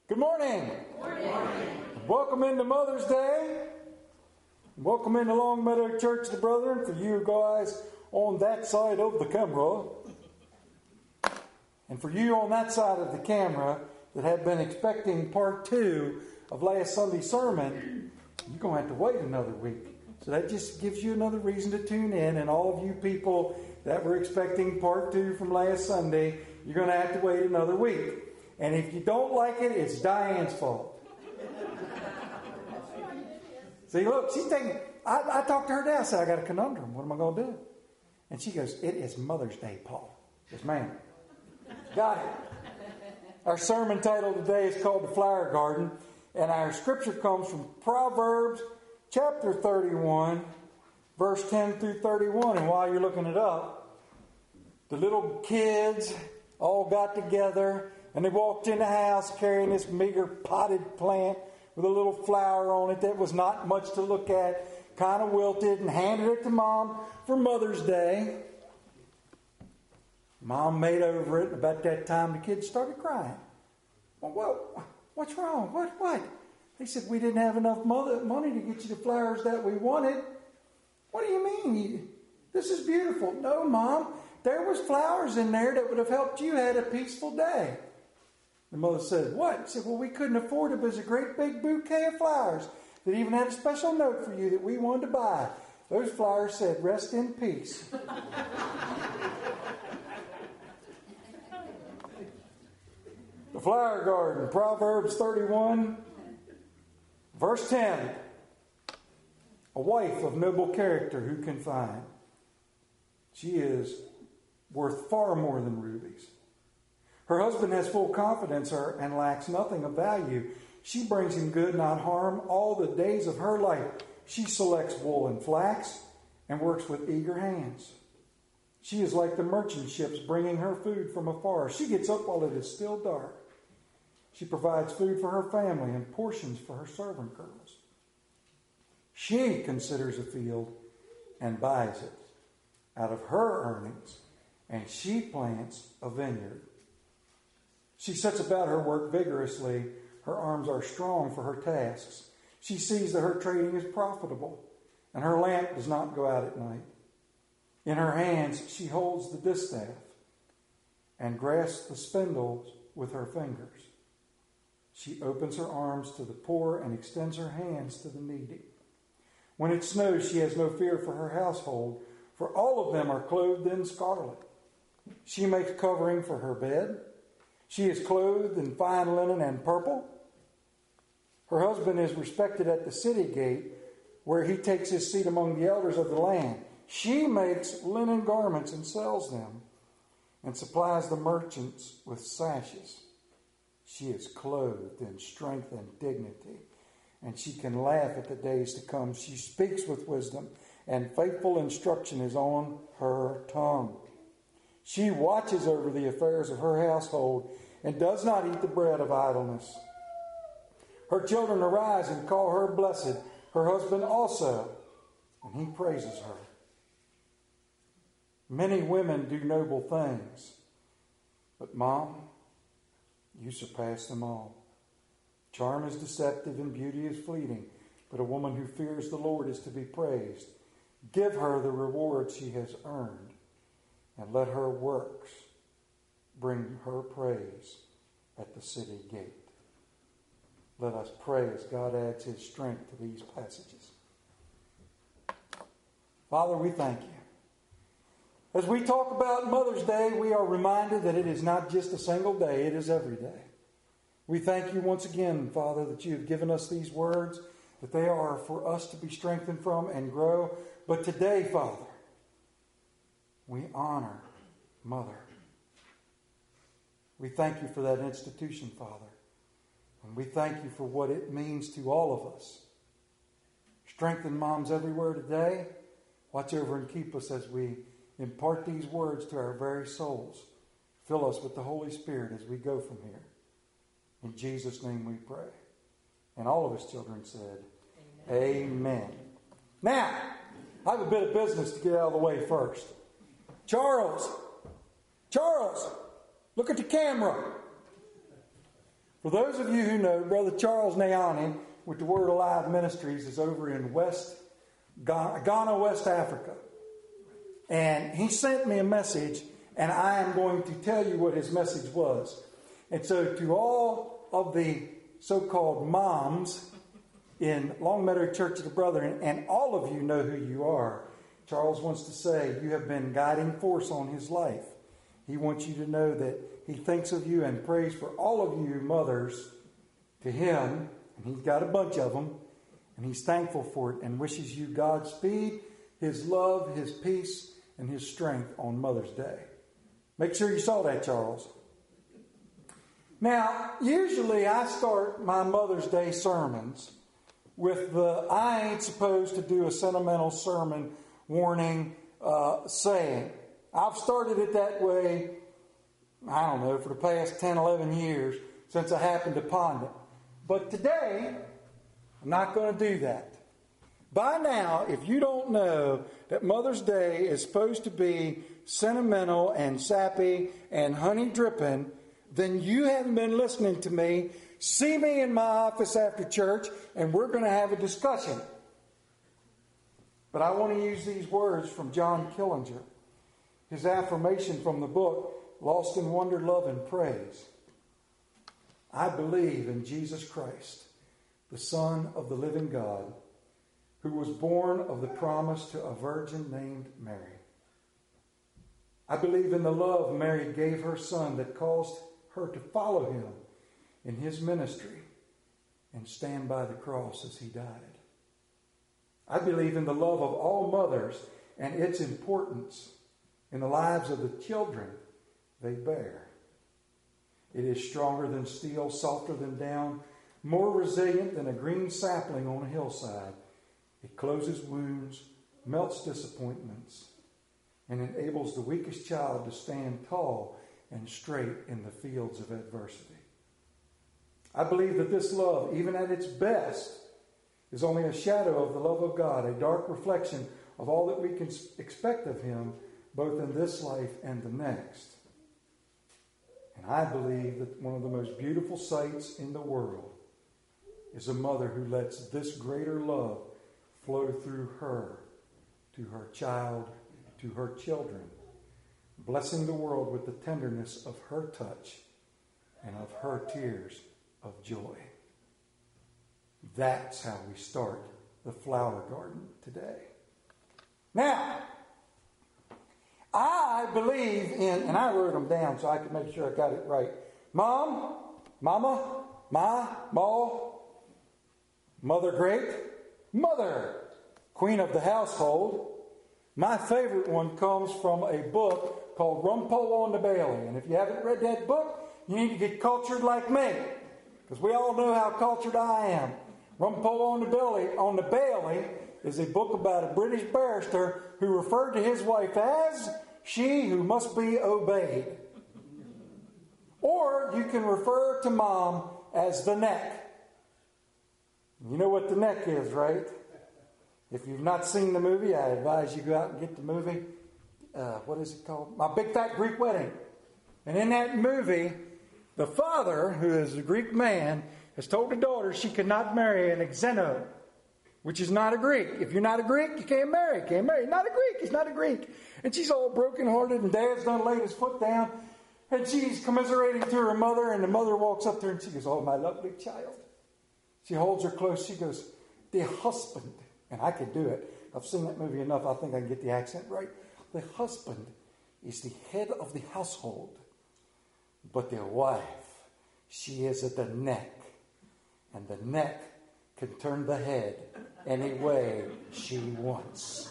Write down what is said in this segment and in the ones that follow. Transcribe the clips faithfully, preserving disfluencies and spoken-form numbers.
Good morning. Good morning. Welcome into Mother's Day. Welcome into Long Meadow Church, the brethren, for you guys on that side of the camera. And for you on that side of the camera that have been expecting part two of last Sunday's sermon, you're going to have to wait another week. So that just gives you another reason to tune in. And all of you people that were expecting part two from last Sunday, you're going to have to wait another week. And if you don't like it, it's Diane's fault. See, look, she's thinking, I, I talked to her dad, I said, I got a conundrum. What am I going to do? And she goes, it is Mother's Day, Paul. Yes, ma'am. Got it. Our sermon title today is called The Flower Garden. And our scripture comes from Proverbs chapter thirty-one, verse ten through thirty-one. And while you're looking it up, the little kids all got together and they walked in the house carrying this meager potted plant with a little flower on it that was not much to look at, kind of wilted, and handed it to Mom for Mother's Day. Mom made over it. About that time, the kids started crying. Well, well what's wrong? What? What? They said, we didn't have enough mother, money to get you the flowers that we wanted. What do you mean? You, this is beautiful. No, Mom. There was flowers in there that would have helped you had a peaceful day. The mother said, what? She said, well, we couldn't afford it, but there's a great big bouquet of flowers that even had a special note for you that we wanted to buy. Those flowers said, rest in peace. The Flower Garden, Proverbs thirty-one, verse ten. A wife of noble character who can find? She is worth far more than rubies. Her husband has full confidence in her and lacks nothing of value. She brings him good, not harm, all the days of her life. She selects wool and flax and works with eager hands. She is like the merchant ships bringing her food from afar. She gets up while it is still dark. She provides food for her family and portions for her servant girls. She considers a field and buys it out of her earnings, and she plants a vineyard. She sets about her work vigorously. Her arms are strong for her tasks. She sees that her trading is profitable, and her lamp does not go out at night. In her hands she holds the distaff and grasps the spindles with her fingers. She opens her arms to the poor and extends her hands to the needy. When it snows, she has no fear for her household, for all of them are clothed in scarlet. She makes covering for her bed. She is clothed in fine linen and purple. Her husband is respected at the city gate, where he takes his seat among the elders of the land. She makes linen garments and sells them, and supplies the merchants with sashes. She is clothed in strength and dignity, and she can laugh at the days to come. She speaks with wisdom, and faithful instruction is on her tongue. She watches over the affairs of her household and does not eat the bread of idleness. Her children arise and call her blessed, her husband also, and he praises her. Many women do noble things, but Mom, you surpass them all. Charm is deceptive and beauty is fleeting, but a woman who fears the Lord is to be praised. Give her the reward she has earned, and let her works bring her praise at the city gate. Let us pray as God adds His strength to these passages. Father, we thank you. As we talk about Mother's Day, we are reminded that it is not just a single day, it is every day. We thank you once again, Father, that you have given us these words, that they are for us to be strengthened from and grow. But today, Father, we honor Mother. We thank you for that institution, Father. And we thank you for what it means to all of us. Strengthen moms everywhere today. Watch over and keep us as we impart these words to our very souls. Fill us with the Holy Spirit as we go from here. In Jesus' name we pray. And all of His children said, Amen. Amen. Now, I have a bit of business to get out of the way first. Charles, Charles, look at the camera. For those of you who know, Brother Charles Nayani with the Word Alive Ministries is over in West Ghana, Ghana, West Africa. And he sent me a message, and I am going to tell you what his message was. And so to all of the so-called moms in Longmeadow Church of the Brethren, and all of you know who you are, Charles wants to say you have been guiding force on his life. He wants you to know that he thinks of you and prays for all of you mothers to him, and he's got a bunch of them, and he's thankful for it and wishes you Godspeed, his love, his peace, and his strength on Mother's Day. Make sure you saw that, Charles. Now, usually I start my Mother's Day sermons with the I ain't supposed to do a sentimental sermon warning uh, saying. I've started it that way, I don't know, for the past ten, eleven years since I happened upon it. But today, I'm not going to do that. By now, if you don't know that Mother's Day is supposed to be sentimental and sappy and honey dripping, then you haven't been listening to me. See me in my office after church, and we're going to have a discussion. But I want to use these words from John Killinger, his affirmation from the book, Lost in Wonder, Love, and Praise. I believe in Jesus Christ, the Son of the living God, who was born of the promise to a virgin named Mary. I believe in the love Mary gave her Son that caused her to follow him in his ministry and stand by the cross as he died. I believe in the love of all mothers and its importance in the lives of the children they bear. It is stronger than steel, softer than down, more resilient than a green sapling on a hillside. It closes wounds, melts disappointments, and enables the weakest child to stand tall and straight in the fields of adversity. I believe that this love, even at its best, is only a shadow of the love of God, a dark reflection of all that we can expect of him, both in this life and the next. And I believe that one of the most beautiful sights in the world is a mother who lets this greater love flow through her to her child, to her children, blessing the world with the tenderness of her touch and of her tears of joy. That's how we start the flower garden today. Now, I believe in, and I wrote them down so I could make sure I got it right. Mom, Mama, Ma, Ma, Mother Great, Mother, Queen of the Household. My favorite one comes from a book called Rumpole on the Bailey. And if you haven't read that book, you need to get cultured like me, because we all know how cultured I am. Rumpole on the Bailey, on the Bailey is a book about a British barrister who referred to his wife as she who must be obeyed. Or you can refer to Mom as the neck. You know what the neck is, right? If you've not seen the movie, I advise you go out and get the movie. Uh, what is it called? My Big Fat Greek Wedding. And in that movie, the father, who is a Greek man, has told the daughter she cannot marry an Xeno, which is not a Greek. If you're not a Greek, you can't marry. Can't marry. Not a Greek. He's not a Greek. And she's all brokenhearted, and Dad's done laid his foot down, and she's commiserating to her mother, and the mother walks up there and she goes, "Oh, my lovely child." She holds her close. She goes, "The husband," and I could do it. I've seen that movie enough. I think I can get the accent right. "The husband is the head of the household, but the wife, she is at the neck. And the neck can turn the head any way she wants."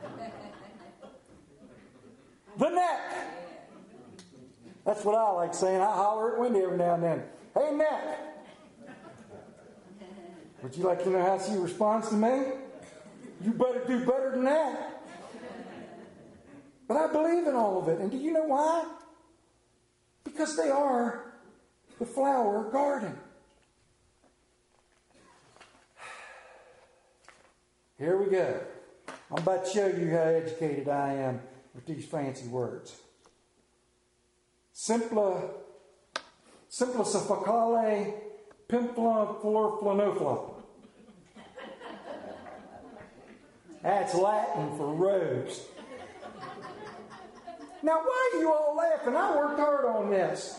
The neck. That's what I like saying. I holler at Wendy every now and then. "Hey, neck." Would you like to know how she responds to me? You better do better than that. But I believe in all of it. And do you know why? Because they are the flower garden. Here we go. I'm about to show you how educated I am with these fancy words. Simpla Simplicificale pimpla florflanophla. That's Latin for rose. Now, why are you all laughing? I worked hard on this.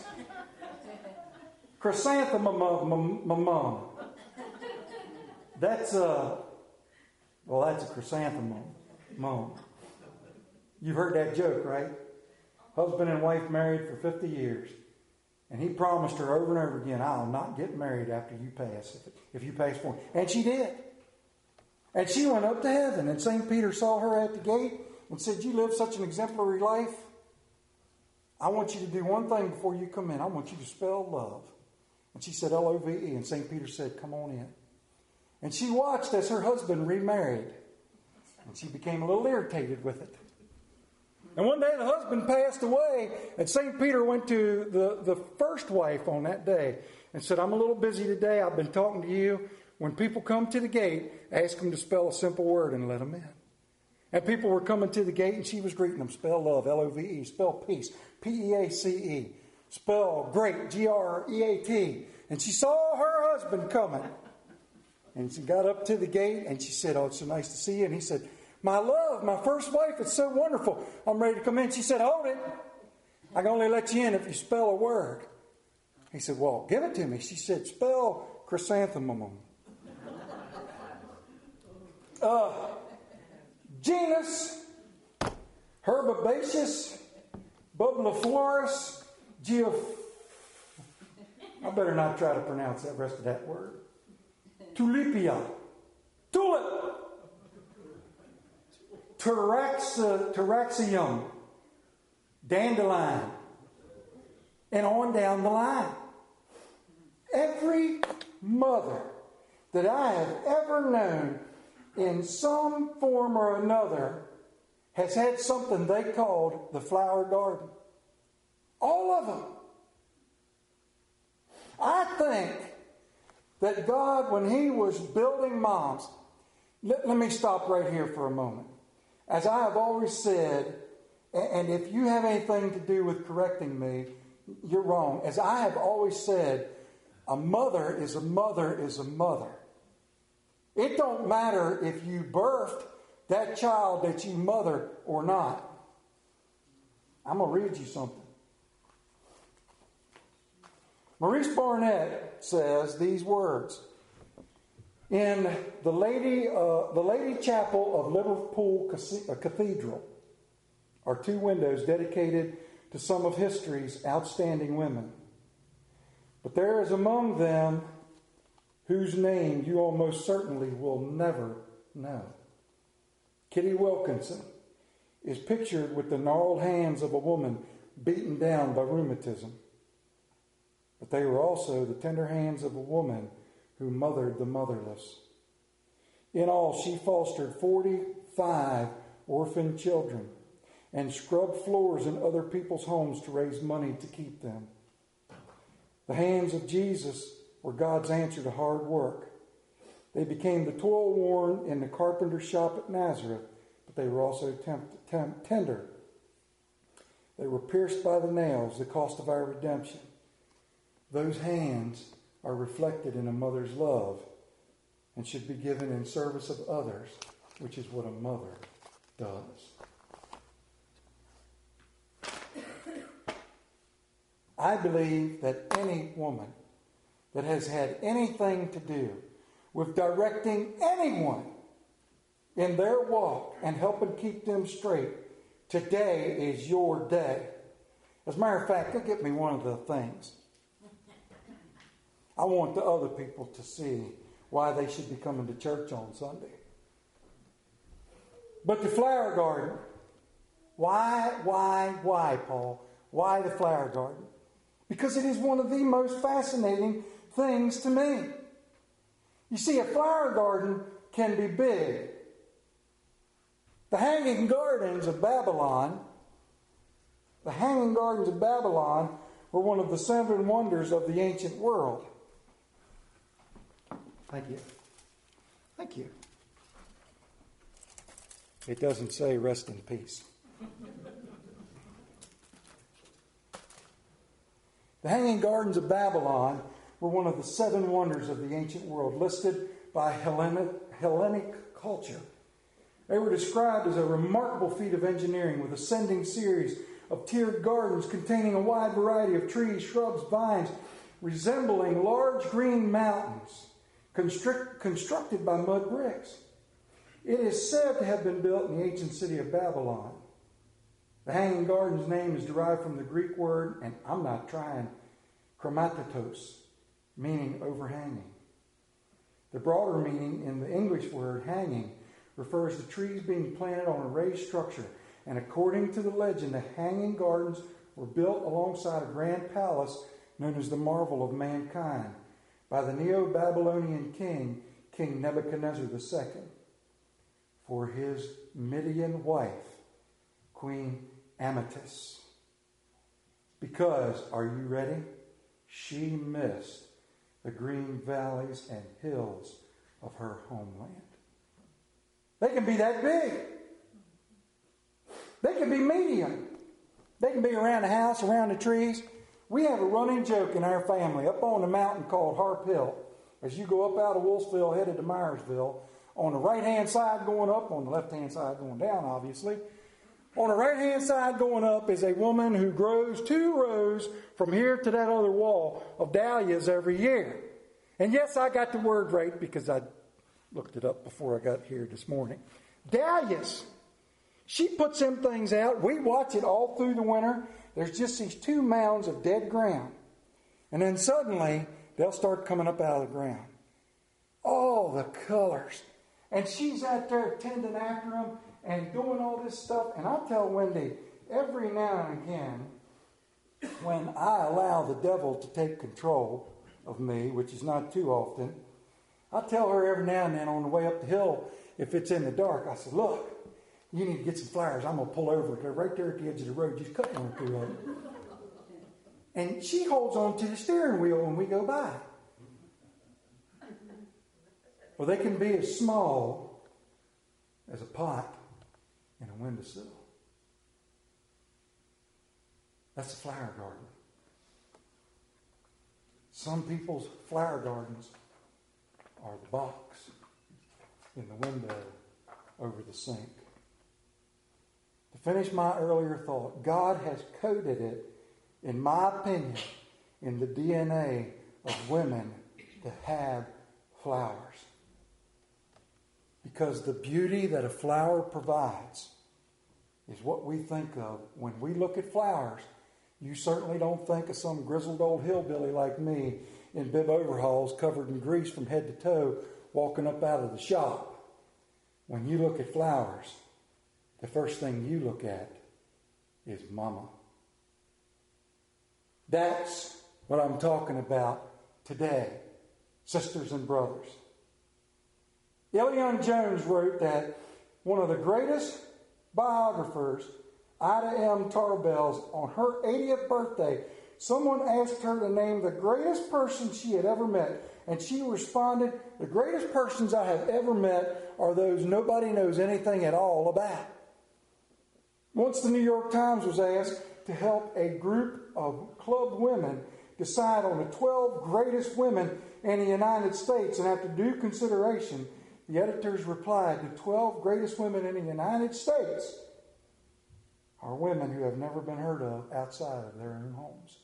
Chrysanthemum. That's a, well, that's a chrysanthemum. Mom. You've heard that joke, right? Husband and wife married for fifty years. And he promised her over and over again, I'll not get married after you pass, if, if you pass for me. And she did. And she went up to heaven. And Saint Peter saw her at the gate and said, you live such an exemplary life. I want you to do one thing before you come in. I want you to spell love. And she said, L O V E. And Saint Peter said, come on in. And she watched as her husband remarried. And she became a little irritated with it. And one day the husband passed away, and Saint Peter went to the, the first wife on that day and said, I'm a little busy today. I've been talking to you. When people come to the gate, ask them to spell a simple word and let them in. And people were coming to the gate, and she was greeting them. Spell love, L O V E. Spell peace, P E A C E. Spell great, G R E A T. And she saw her husband coming. And she got up to the gate, and she said, oh, it's so nice to see you. And he said, my love, my first wife, it's so wonderful. I'm ready to come in. She said, hold it. I can only let you in if you spell a word. He said, well, give it to me. She said, spell chrysanthemum. Uh, genus, herbaceous, bubliflorus, geof... I better not try to pronounce that rest of that word. Tulipia. Tulip. Taraxa, Taraxium, dandelion, and on down the line. Every mother that I have ever known in some form or another has had something they called the flower garden. All of them. I think that God, when He was building moms, let, let me stop right here for a moment. As I have always said, and if you have anything to do with correcting me, you're wrong. As I have always said, a mother is a mother is a mother. It don't matter if you birthed that child that you mother or not. I'm going to read you something. Maurice Barnett says these words. In the Lady, uh, the Lady Chapel of Liverpool Cathedral are two windows dedicated to some of history's outstanding women. But there is among them whose name you almost certainly will never know. Kitty Wilkinson is pictured with the gnarled hands of a woman beaten down by rheumatism. But they were also the tender hands of a woman who mothered the motherless. In all, she fostered forty-five orphan children and scrubbed floors in other people's homes to raise money to keep them. The hands of Jesus were God's answer to hard work. They became the toil worn in the carpenter's shop at Nazareth, but they were also temp- temp- tender. They were pierced by the nails, the cost of our redemption. Those hands are reflected in a mother's love and should be given in service of others, which is what a mother does. I believe that any woman that has had anything to do with directing anyone in their walk and helping keep them straight, today is your day. As a matter of fact, go get me one of the things. I want the other people to see why they should be coming to church on Sunday. But the flower garden, why, why, why, Paul? Why the flower garden? Because it is one of the most fascinating things to me. You see, a flower garden can be big. The Hanging Gardens of Babylon, the Hanging Gardens of Babylon were one of the seven wonders of the ancient world. Thank you. Thank you. It doesn't say rest in peace. The Hanging Gardens of Babylon were one of the seven wonders of the ancient world, listed by Hellenic, Hellenic culture. They were described as a remarkable feat of engineering with ascending series of tiered gardens containing a wide variety of trees, shrubs, vines, resembling large green mountains construct, constructed by mud bricks. It is said to have been built in the ancient city of Babylon. The Hanging Gardens name is derived from the Greek word, and I'm not trying, chromatitos, meaning overhanging. The broader meaning in the English word hanging refers to trees being planted on a raised structure. And according to the legend, the Hanging Gardens were built alongside a grand palace known as the Marvel of Mankind by the Neo-Babylonian king, King Nebuchadnezzar the Second, for his Median wife, Queen Amytis. Because, are you ready? She missed the green valleys and hills of her homeland. They can be that big. They can be medium. They can be around the house, around the trees. We have a running joke in our family up on the mountain called Harp Hill. As you go up out of Wolfsville, headed to Myersville, on the right-hand side going up, on the left-hand side going down, obviously. On the right-hand side going up is a woman who grows two rows from here to that other wall of dahlias every year. And yes, I got the word right because I looked it up before I got here this morning. Dahlias. She puts them things out. We watch it all through the winter. There's just these two mounds of dead ground. And then suddenly, they'll start coming up out of the ground. Oh, the colors. And she's out there tending after them and doing all this stuff. And I tell Wendy, every now and again, when I allow the devil to take control of me, which is not too often, I tell her every now and then on the way up the hill, if it's in the dark, I said, look, you need to get some flowers. I'm going to pull over. They're right there at the edge of the road. Just cut one or two of them. And she holds on to the steering wheel when we go by. Well, they can be as small as a pot in a windowsill. That's a flower garden. Some people's flower gardens are the box in the window over the sink. To finish my earlier thought, God has coded it, in my opinion, in the D N A of women to have flowers. Because the beauty that a flower provides is what we think of. When we look at flowers, you certainly don't think of some grizzled old hillbilly like me in bib overalls covered in grease from head to toe walking up out of the shop. When you look at flowers, the first thing you look at is mama. That's what I'm talking about today, sisters and brothers. Elion Jones wrote that one of the greatest biographers, Ida M. Tarbell's, on her eightieth birthday, someone asked her to name the greatest person she had ever met. And she responded, the greatest persons I have ever met are those nobody knows anything at all about. Once the New York Times was asked to help a group of club women decide on the twelve greatest women in the United States, and after due consideration, the editors replied, the twelve greatest women in the United States are women who have never been heard of outside of their own homes.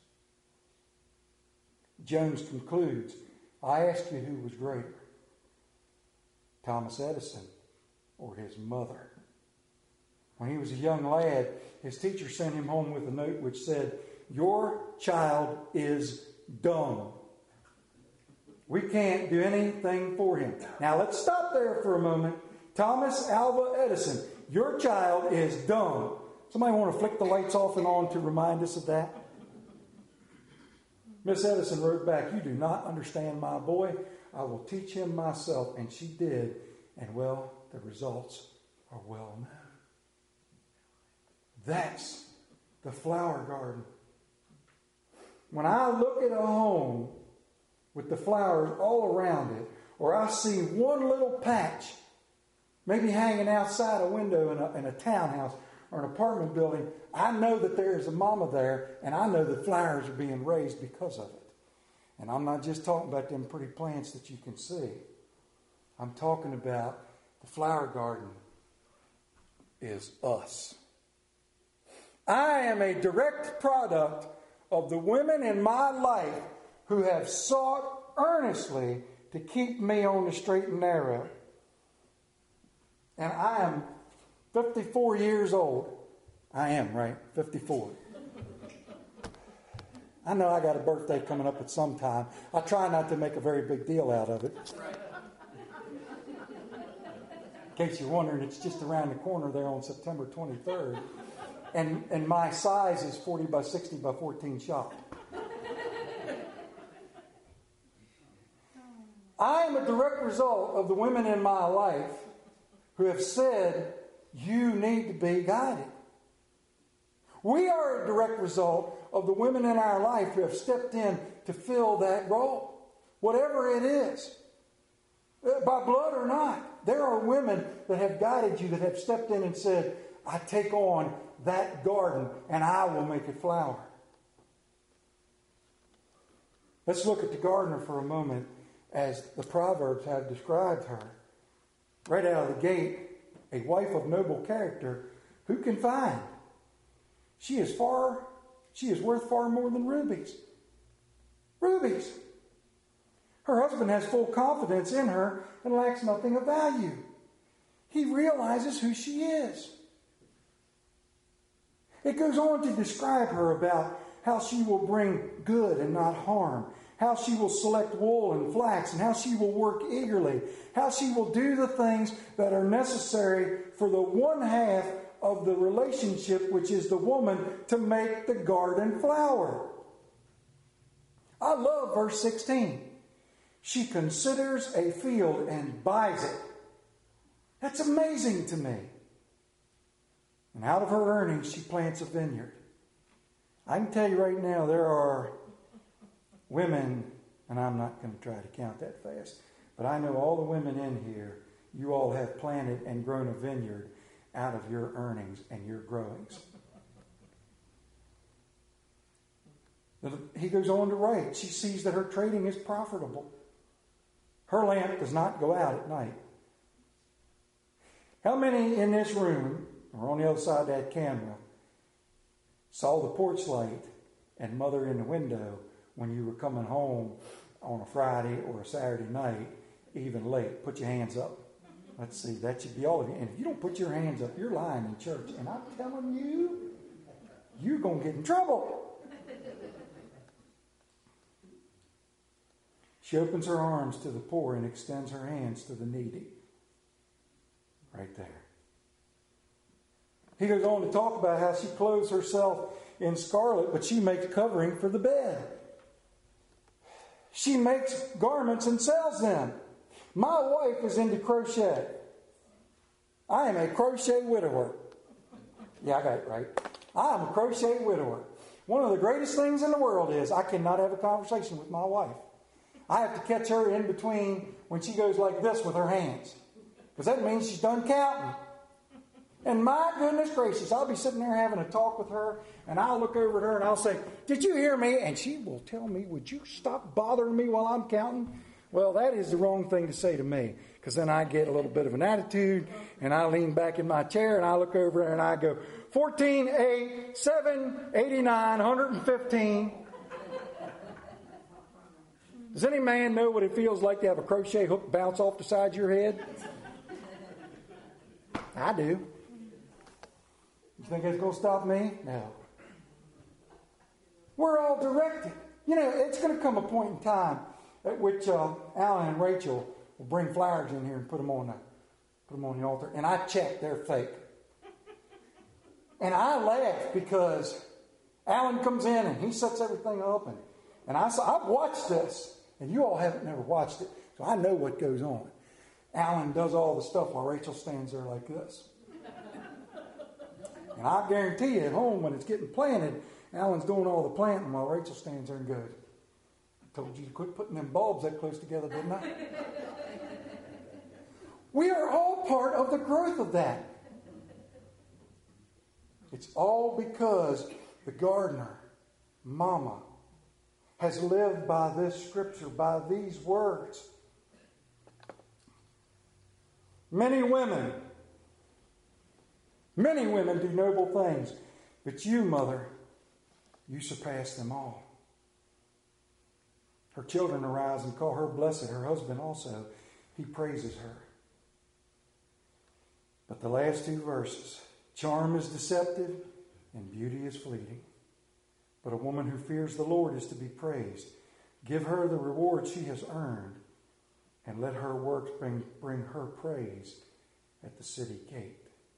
Jones concludes, I ask you who was greater, Thomas Edison or his mother? When he was a young lad, his teacher sent him home with a note which said, your child is dumb. We can't do anything for him. Now let's stop there for a moment. Thomas Alva Edison, your child is dumb. Somebody want to flick the lights off and on to remind us of that? Miss Edison wrote back, you do not understand my boy. I will teach him myself. And she did. And well, the results are well known. That's the flower garden. When I look at a home with the flowers all around it, or I see one little patch maybe hanging outside a window in a, in a townhouse, or an apartment building, I know that there is a mama there, and I know that flowers are being raised because of it. And I'm not just talking about them pretty plants that you can see. I'm talking about the flower garden is us. I am a direct product of the women in my life who have sought earnestly to keep me on the straight and narrow. And I am fifty-four years old. I am, right? fifty-four. I know I got a birthday coming up at some time. I try not to make a very big deal out of it. In case you're wondering, it's just around the corner there on September twenty-third. And, and my size is forty by sixty by fourteen shop. I am a direct result of the women in my life who have said, you need to be guided. We are a direct result of the women in our life who have stepped in to fill that role, whatever it is, by blood or not. There are women that have guided you, that have stepped in and said, I take on that garden and I will make it flower. Let's look at the gardener for a moment as the Proverbs have described her. Right out of the gate, a wife of noble character, who can find? She is far, she is worth far more than rubies. Rubies. Her husband has full confidence in her and lacks nothing of value. He realizes who she is. It goes on to describe her about how she will bring good and not harm, how she will select wool and flax, and how she will work eagerly, how she will do the things that are necessary for the one half of the relationship, which is the woman, to make the garden flower. I love verse sixteen. She considers a field and buys it. That's amazing to me. And out of her earnings, she plants a vineyard. I can tell you right now, there are women, and I'm not going to try to count that fast, but I know all the women in here, you all have planted and grown a vineyard out of your earnings and your growings. He goes on to write, she sees that her trading is profitable. Her lamp does not go out at night. How many in this room, or on the other side of that camera, saw the porch light and mother in the window when you were coming home on a Friday or a Saturday night, even late? Put your hands up. Let's see, that should be all of you. And if you don't put your hands up, you're lying in church. And I'm telling you, you're going to get in trouble. She opens her arms to the poor and extends her hands to the needy. Right there. He goes on to talk about how she clothes herself in scarlet, but she makes covering for the bed. She makes garments and sells them. My wife is into crochet. I am a crochet widower. Yeah, I got it right. I am a crochet widower. One of the greatest things in the world is I cannot have a conversation with my wife. I have to catch her in between when she goes like this with her hands. Because that means she's done counting. And my goodness gracious, I'll be sitting there having a talk with her, and I'll look over at her and I'll say, did you hear me? And she will tell me, would you stop bothering me while I'm counting? Well, that is the wrong thing to say to me, because then I get a little bit of an attitude, and I lean back in my chair, and I look over and I go, fourteen, eight, seven, eighty-nine, one hundred fifteen. Does any man know what it feels like to have a crochet hook bounce off the side of your head? I do. You think that's going to stop me? No. We're all directed. You know, it's going to come a point in time at which uh, Alan and Rachel will bring flowers in here and put them on the put them on the altar, and I check they're fake. And I laugh because Alan comes in and he sets everything up, and, and I I've watched this, and you all haven't never watched it, so I know what goes on. Alan does all the stuff while Rachel stands there like this. And I guarantee you at home when it's getting planted, Alan's doing all the planting while Rachel stands there and goes, I told you to quit putting them bulbs that close together, didn't I? We are all part of the growth of that. It's all because the gardener, Mama, has lived by this scripture, by these words. Many women, many women do noble things, but you, Mother, you surpass them all. Her children arise and call her blessed. Her husband also, he praises her. But the last two verses, charm is deceptive and beauty is fleeting. But a woman who fears the Lord is to be praised. Give her the reward she has earned, and let her works bring, bring her praise at the city gate.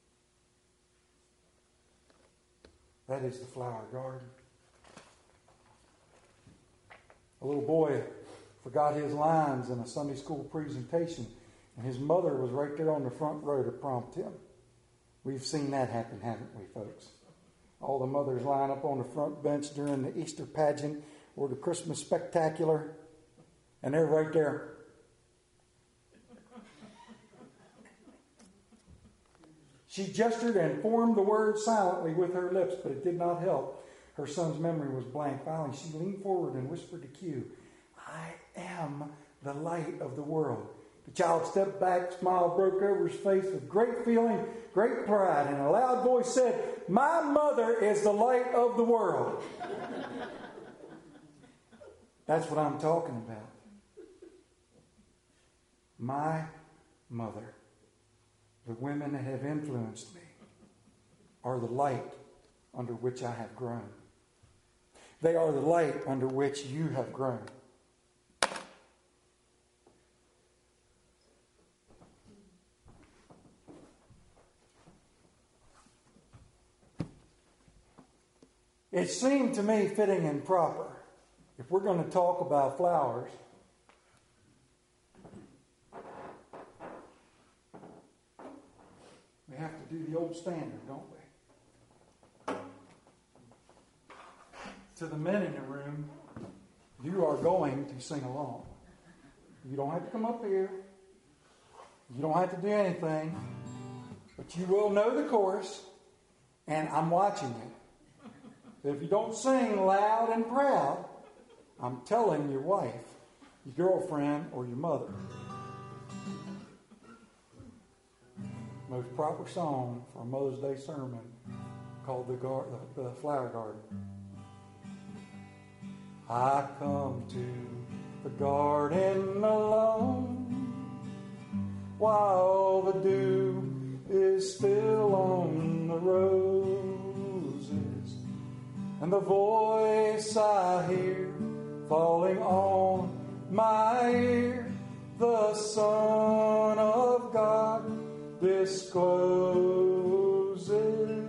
That is the flower garden. A little boy forgot his lines in a Sunday school presentation, and his mother was right there on the front row to prompt him. We've seen that happen, haven't we, folks? All the mothers line up on the front bench during the Easter pageant or the Christmas spectacular, and they're right there. She gestured and formed the word silently with her lips, but it did not help. Her son's memory was blank. Finally, she leaned forward and whispered to Q, "I am the light of the world." The child stepped back, smile broke over his face with great feeling, great pride, and a loud voice said, "My mother is the light of the world." That's what I'm talking about. My mother, the women that have influenced me, are the light under which I have grown. They are the light under which you have grown. It seemed to me fitting and proper, if we're going to talk about flowers, we have to do the old standard, don't we? To the men in the room, you are going to sing along. You don't have to come up here. You don't have to do anything. But you will know the chorus, and I'm watching you. If you don't sing loud and proud, I'm telling your wife, your girlfriend, or your mother. Most proper song for a Mother's Day sermon called the, Gar- the, the Flower Garden. I come to the garden alone while the dew is still on the roses, and the voice I hear falling on my ear, the Son of God discloses,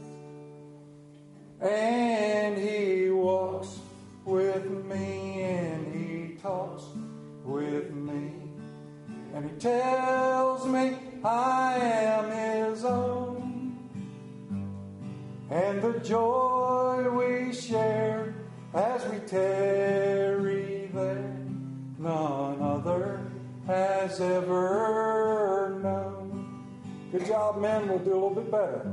and he walks with me and he talks with me, and he tells me I am his own, and the joy we share as we tarry there, none other has ever known. Good job, men. We'll do a little bit better.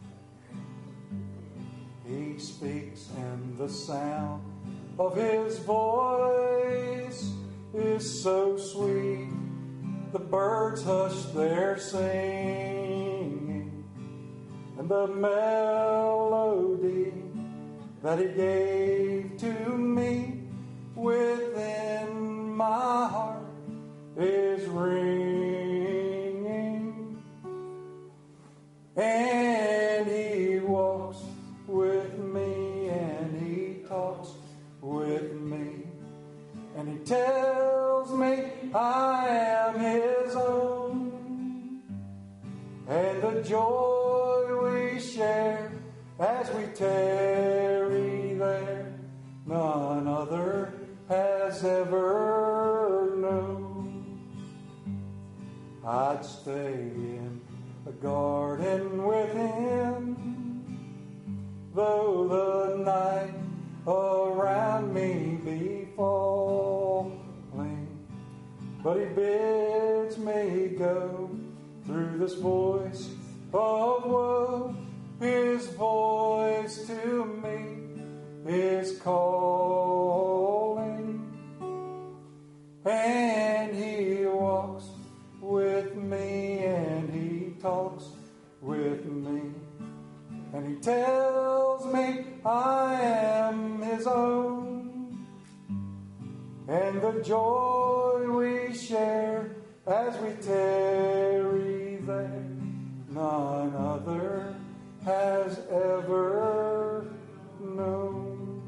He speaks, and the sound of his voice is so sweet. The birds hush their singing, and the melody that he gave to me within my heart is ringing, and he walks with me and he talks with me, and he tells me I am his own, and the joy we share as we tarry there, none other has ever known. I'd stay in the garden with him, though the night around me be falling, but he bids me go through this voice of woe His voice to me is calling, and He walks with me, and He talks with me, and He tells me I am His own, and the joy we share as we tarry there, none other has ever known.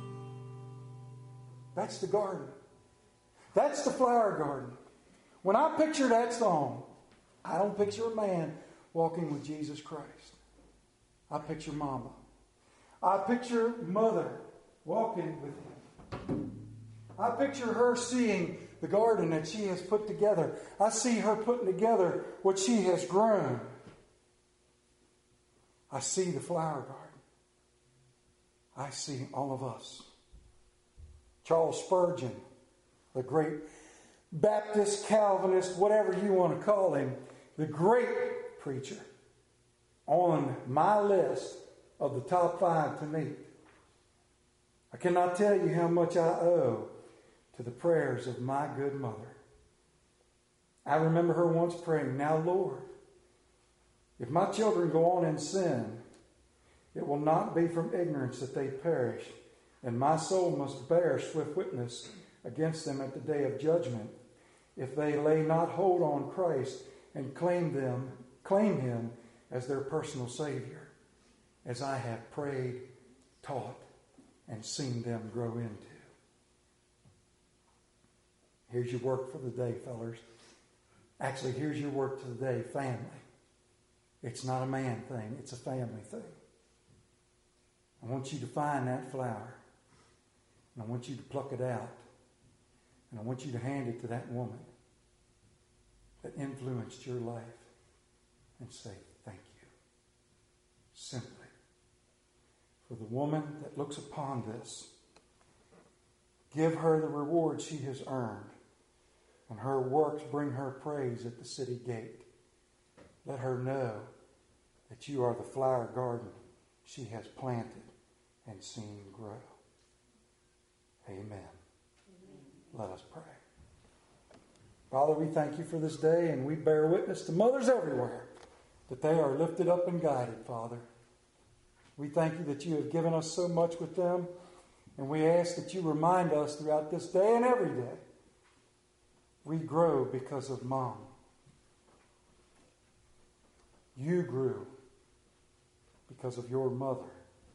That's the garden. That's the flower garden. When I picture that song, I don't picture a man walking with Jesus Christ. I picture Mama. I picture Mother walking with Him. I picture her seeing the garden that she has put together. I see her putting together what she has grown. I see the flower garden. I see all of us. Charles Spurgeon, the great Baptist, Calvinist, whatever you want to call him, the great preacher, on my list of the top five to meet. I cannot tell you how much I owe to the prayers of my good mother. I remember her once praying, "Now, Lord, if my children go on in sin, it will not be from ignorance that they perish, and my soul must bear swift witness against them at the day of judgment, if they lay not hold on Christ and claim them, claim Him as their personal Savior, as I have prayed, taught, and seen them grow into." Here's your work for the day, fellers. Actually, here's your work for the day, family. It's not a man thing, it's a family thing. I want you to find that flower, and I want you to pluck it out, and I want you to hand it to that woman that influenced your life and say, "Thank you." Simply. For the woman that looks upon this, give her the reward she has earned, and her works bring her praise at the city gate. Let her know that you are the flower garden she has planted and seen grow. Amen. Amen. Let us pray. Father, we thank you for this day, and we bear witness to mothers everywhere that they are lifted up and guided, Father. We thank you that you have given us so much with them, and we ask that you remind us throughout this day and every day we grow because of Mom. You grew because of your mother.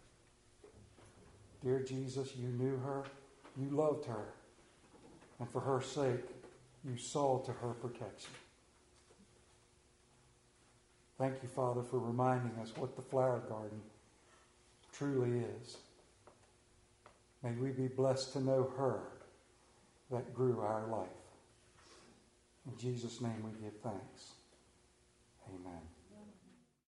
Dear Jesus, you knew her, you loved her, and for her sake, you saw to her protection. Thank you, Father, for reminding us what the flower garden truly is. May we be blessed to know her that grew our life. In Jesus' name we give thanks. Amen.